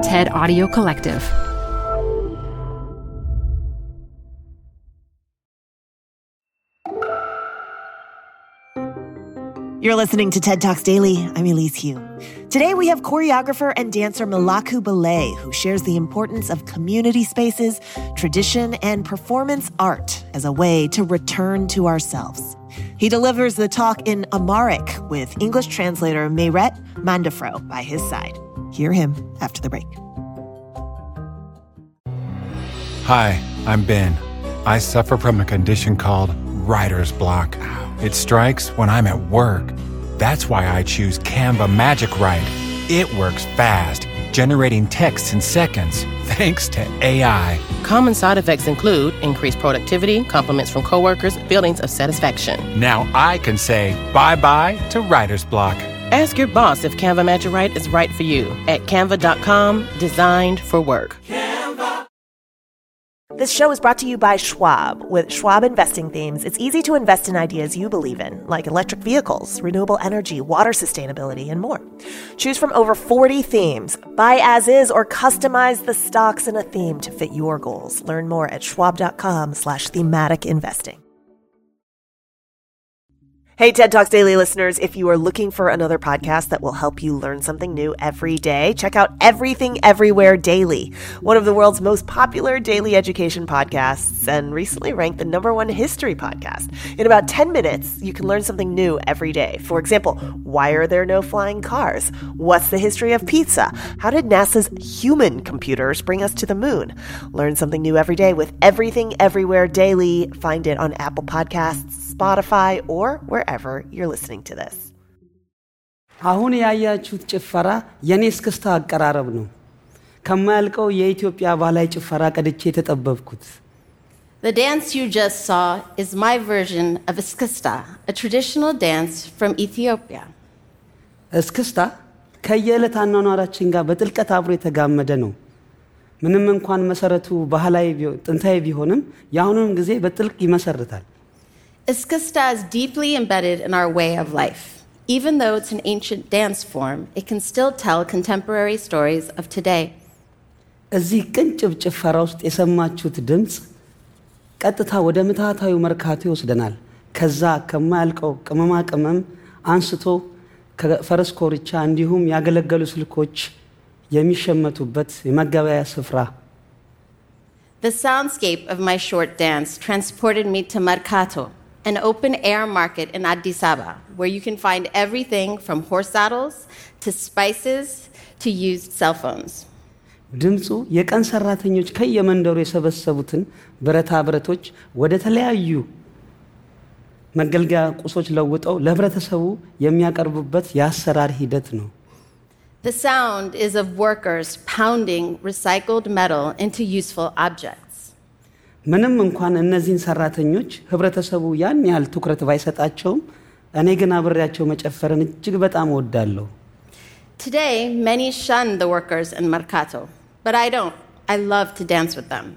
TED Audio Collective. You're listening to TED Talks Daily. I'm Elise Hu. Today we have choreographer and dancer Malaku Belay, who shares the importance of community spaces, tradition, and performance art as a way to return to ourselves. He delivers the talk in Amharic with English translator Meiret Mandafro by his side. Hear him after the break. Hi, I'm Ben. I suffer from a condition called writer's block. It strikes when I'm at work. That's why I choose Canva Magic Write. It works fast, generating texts in seconds, thanks to AI. Common side effects include increased productivity, compliments from coworkers, feelings of satisfaction. Now I can say bye-bye to writer's block. Ask your boss if Canva Magic Write is right for you at canva.com, designed for work. This show is brought to you by Schwab. With Schwab investing themes, it's easy to invest in ideas you believe in, like electric vehicles, renewable energy, water sustainability, and more. Choose from over 40 themes. Buy as is or customize the stocks in a theme to fit your goals. Learn more at schwab.com/thematic investing. Hey, TED Talks Daily listeners, if you are looking for another podcast that will help you learn something new every day, check out Everything Everywhere Daily, one of the world's most popular daily education podcasts and recently ranked the #1 history podcast. In about 10 minutes, you can learn something new every day. For example, why are there no flying cars? What's the history of pizza? How did NASA's human computers bring us to the moon? Learn something new every day with Everything Everywhere Daily. Find it on Apple Podcasts, Spotify, or wherever you're listening to this. አሁን ያያችሁት ጭፈራ የኔ እስክስታ አቀራረብ ነው። ከማያልቀው የኢትዮጵያ ባህላዊ ጭፈራ ቀድቼ ተጠበብኩት። The dance you just saw is my version of Eskista, a traditional dance from Ethiopia. እስክስታ ከየዕለት አኗኗራችን ጋር በጥልቀት አብሮ የተጋመደ ነው። ምንም እንኳን መሰረቱ ባህላዊ ጥንታዊ ቢሆንም የአሁኑን ጊዜ በጥልቅ ይመሰርታል። Eskista is deeply embedded in our way of life. Even though it's an ancient dance form, it can still tell contemporary stories of today. እዚህ ቅንጭብ ጭፈራ ውስጥ የሰማችሁት ድምጽ ቀጥታ ወደ ምታታዩ መርካቶ ይወስደናል። ከዛ ከማያልቀው ቅመማ ቅመም አንስቶ ከፈረስ ኮርቻ እንዲሁም ያገለገሉ ስልኮች የሚሸመቱበት የመገበያያ ስፍራ። The soundscape of my short dance transported me to Mercato, an open-air market in Addis Ababa, where you can find everything from horse saddles to spices to used cell phones. ድምጹ የቀን ሰራተኞች ከየመንደሩ የሰበሰቡትን ብረታ ብረቶች ወደ ተለያዩ መገልገያ ቁሶች ለውጠው ለህብረተሰቡ የሚያቀርቡበት የአሰራር ሂደት ነው። The sound is of workers pounding recycled metal into useful objects. ምንም እንኳን እነዚህን ሰራተኞች ህብረተሰቡ ያን ያህል ትኩረት ባይሰጣቸውም እኔ ግን አብሬያቸው መጨፈርን እጅግ በጣም እወዳለሁ። Today, many shun the workers in Mercato, but I don't. I love to dance with them.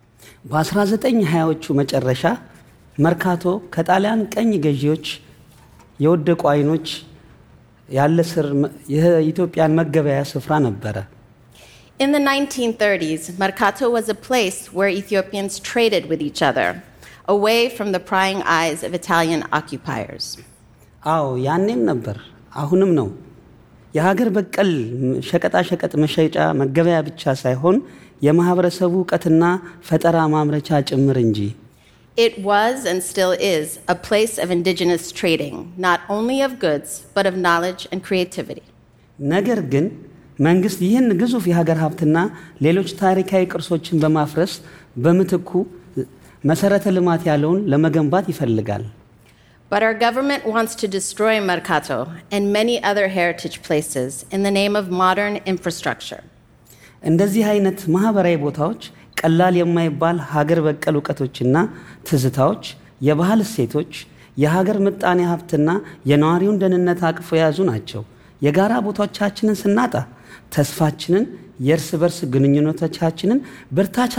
በ1920ዎቹ መጨረሻ መርካቶ ከጣሊያን ቀኝ ገዢዎች የወደቁ አይኖች ያለ ስር የኢትዮጵያን መገበያያ ስፍራ ነበረ። In the 1930s, Mercato was a place where Ethiopians traded with each other, away from the prying eyes of Italian occupiers. አዎ ያኔም ነበር አሁንም ነው። የሀገር በቀል ሸቀጣ ሸቀጥ መሸጫ መገበያ ብቻ ሳይሆን የማህበረሰቡ ዕውቀትና ፈጠራ ማምረቻ ጭምር እንጂ። It was and still is a place of indigenous trading, not only of goods, but of knowledge and creativity. ነገር ግን መንግስት ይህን ግዙፍ የሀገር ሀብትና ሌሎች ታሪካዊ ቅርሶችን በማፍረስ በመትኩ መሰረተ ልማት ያለውን ለመገንባት ይፈልጋል። But our government wants to destroy Mercato and many other heritage places in the name of modern infrastructure. እንደዚህ አይነት ማህበራዊ ቦታዎች ቀላል የማይባል ሀገር በቀል ዕውቀቶችና ትዝታዎች፣ የባህል እሴቶች፣ የሀገር ምጣኔ ሀብትና የነዋሪውን ደህንነት አቅፎ የያዙ ናቸው። የጋራ ቦታዎቻችንን ስናጣ ተስፋችንን፣ የእርስ በርስ ግንኙነቶቻችንን፣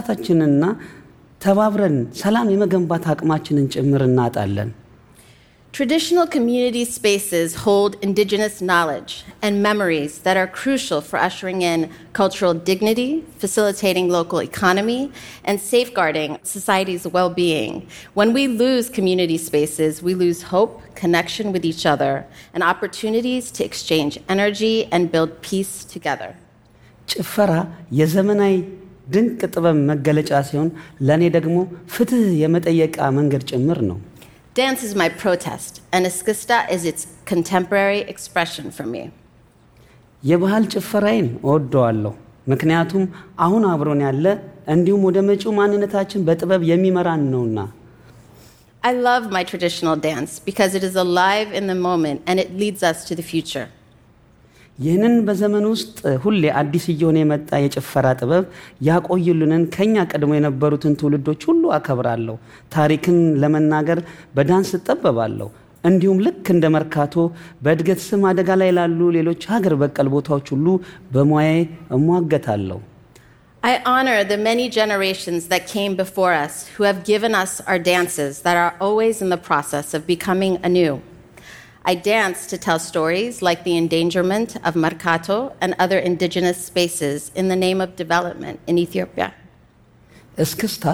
ብርታታችንንና ተባብረን ሰላም የመገንባት አቅማችንን ጭምር እናጣለን። Traditional community spaces hold indigenous knowledge and memories that are crucial for ushering in cultural dignity, facilitating local economy, and safeguarding society's well-being. When we lose community spaces, we lose hope, connection with each other, and opportunities to exchange energy and build peace together. ጭፈራ የዘመናዊ ድንቅ ጥበብ መገለጫ ሲሆን ለኔ ደግሞ ፍትህ የመጠየቃ መንገድ ጭምር ነው። Dance is my protest, and Eskista is its contemporary expression for me. የባህል ጭፈራዬን እወደዋለሁ ምክንያቱም አሁን አብሮን ያለ እንዲሁም ወደ መጪው ማንነታችን በጥበብ የሚመራን ነውና። I love my traditional dance because it is alive in the moment and it leads us to the future. ይህንን በዘመን ውስጥ ሁሌ አዲስ እየሆነ የመጣ የጭፈራ ጥበብ ያቆዩልንን ከኛ ቀድሞ የነበሩትን ትውልዶች ሁሉ አከብራለሁ። ታሪክን ለመናገር በዳንስ እጠበባለሁ። እንዲሁም ልክ እንደ መርካቶ በእድገት ስም አደጋ ላይ ላሉ ሌሎች ሀገር በቀል ቦታዎች ሁሉ በሙያዬ እሟገታለሁ። I honor the many generations that came before us who have given us our dances that are always in the process of becoming anew. I dance to tell stories like the endangerment of Mercato and other indigenous spaces in the name of development in Ethiopia. እስክስታ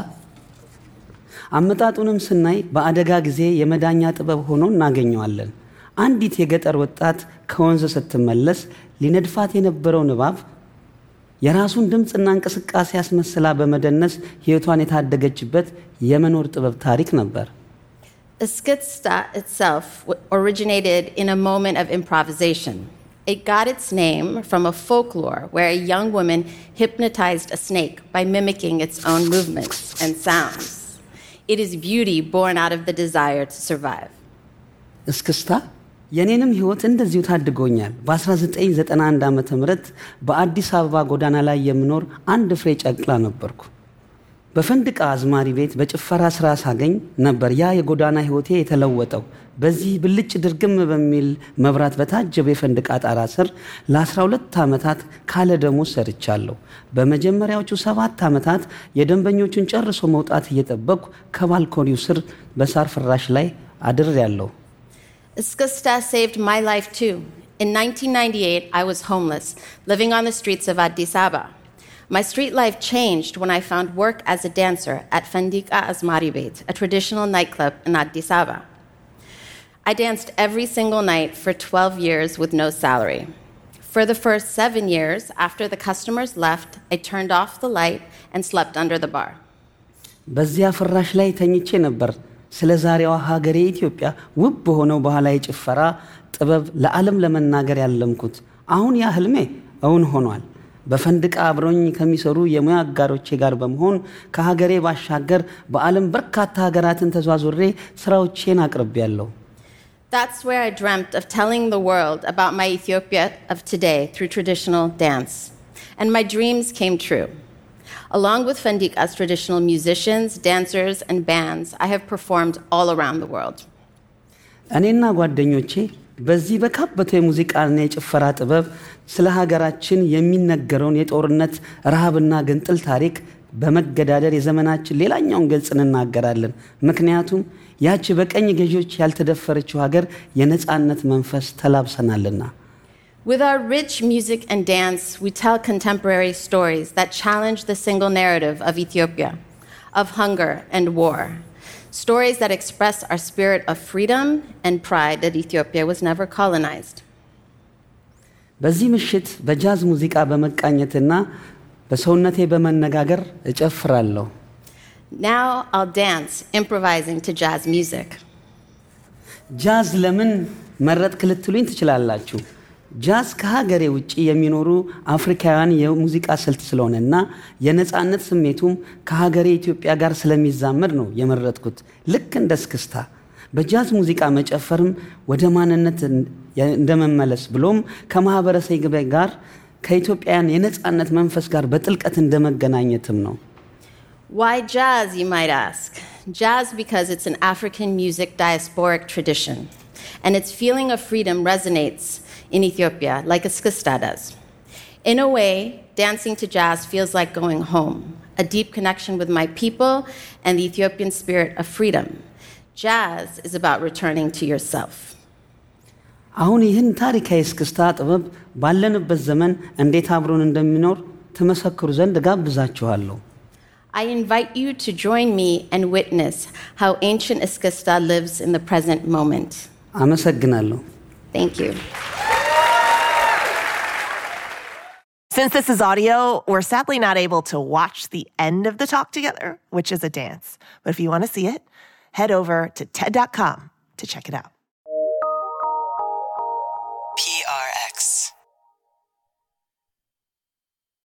አመጣጡንም ስናይ በአደጋ ጊዜ የመዳኛ ጥበብ ሆኖ እናገኘዋለን። አንዲት የገጠር ወጣት ከወንዝ ስትመለስ ሊነድፋት የነበረው ንባብ የራሱን ድምጽና እንቅስቃሴ ያስመስላ በመደነስ ህይወቷን የታደገችበት የመኖር ጥበብ ታሪክ ነበር። Eskista itself originated in a moment of improvisation. It got its name from a folklore where a young woman hypnotized a snake by mimicking its own movements and sounds. It is beauty born out of the desire to survive. እስክስታ የኔንም ህይወት እንደዚሁ ታድጎኛል። በ1991 ዓመተ ምህረት በአዲስ አበባ ጎዳና ላይ የምኖር አንድ ፍሬ ጨቅላ ነበርኩ። በፈንድቃ አዝማሪ ቤት በጭፈራ ስራ ሳገኝ ነበር ያ የጎዳና ህይወቴ የተለወጠው። በዚህ ብልጭ ድርግም በሚል መብራት በታጀበ የፈንድቃ ጣራ ስር ለ12 ዓመታት ካለ ደሞዝ ሰርቻለሁ። በመጀመሪያዎቹ 7 ዓመታት የደንበኞቹን ጨርሶ መውጣት እየጠበቅኩ ከባልኮኒው ስር በሳር ፍራሽ ላይ አድሬያለሁ። Eskista saved my life too. In 1998, I was homeless, living on the streets of Addis Ababa. My street life changed when I found work as a dancer at Fandika Azmari Beit, a traditional nightclub in Addis Ababa. I danced every single night for 12 years with no salary. For the first 7 years, after the customers left, I turned off the light and slept under the bar. በዚያ ፍራሽ ላይ ተኝቼ ነበር ስለ ዛሬዋ ሀገሬ ኢትዮጵያ ውብ በሆነው ባህላዊ ጭፈራ ጥበብ ለዓለም ለመናገር ያለምኩት። አሁን ያ ህልሜ እውን ሆኗል። በፈንድቃ አብሮኝ ከሚሰሩ የሙያ አጋሮቼ ጋር በመሆን ከሀገሬ ባሻገር በዓለም በርካታ ሀገራትን ተዟዙሬ ስራዎቼን አቅርቤያለሁ። That's where I dreamt of telling the world about my Ethiopia of today through traditional dance. And my dreams came true. Along with Fandika's traditional musicians, dancers, and bands, I have performed all around the world. እኔና ጓደኞቼ በዚህ በካበተ የሙዚቃና የጭፈራ ጥበብ ስለ ሀገራችን የሚነገረውን የጦርነት ረሃብና ግንጥል ታሪክ በመገዳደር የዘመናችን ሌላኛውን ገጽ እንናገራለን። ምክንያቱም ያቺ በቀኝ ገዢዎች ያልተደፈረችው ሀገር የነጻነት መንፈስ ተላብሰናልና። With our rich music and dance, we tell contemporary stories that challenge the single narrative of Ethiopia, of hunger and war. Stories that express our spirit of freedom and pride that Ethiopia was never colonized. በዚህ ምሽት በጃዝ ሙዚቃ በመቃኘትና በሰውነቴ በመነጋገር እጨፍራለሁ። Now I'll dance, improvising to jazz music. ጃዝ ለምን መረጥክ ልትሉኝ ትችላላችሁ። ጃዝ ከሀገሬ ውጪ የሚኖሩ አፍሪካውያን የሙዚቃ ስልት ስለሆነና የነጻነት ስሜቱም ከሀገሬ ኢትዮጵያ ጋር ስለሚዛመድ ነው የመረጥኩት። ልክ እንደ እስክስታ በጃዝ ሙዚቃ መጨፈርም ወደ ማንነት እንደመመለስ ብሎም ከማህበረሰብ ጋር ከኢትዮጵያን የነጻነት መንፈስ ጋር በጥልቀት እንደመገናኘትም ነው። Why jazz, you might ask? Jazz because it's an African music diasporic tradition, and its feeling of freedom resonates in Ethiopia like Eskista does. In a way, dancing to jazz feels like going home, a deep connection with my people and the Ethiopian spirit of freedom. Jazz is about returning to yourself. አሁን ይህን ታሪካዊ እስክስታ ጥበብ ባለንበት ዘመን እንዴት አብሮን እንደሚኖር ተመሰክሩ ዘንድ ጋብዛችኋለሁ። I invite you to join me and witness how ancient Eskista lives in the present moment. አመሰግናለሁ። Thank you. Since this is audio, we're sadly not able to watch the end of the talk together, which is a dance. But if you want to see it, head over to TED.com to check it out.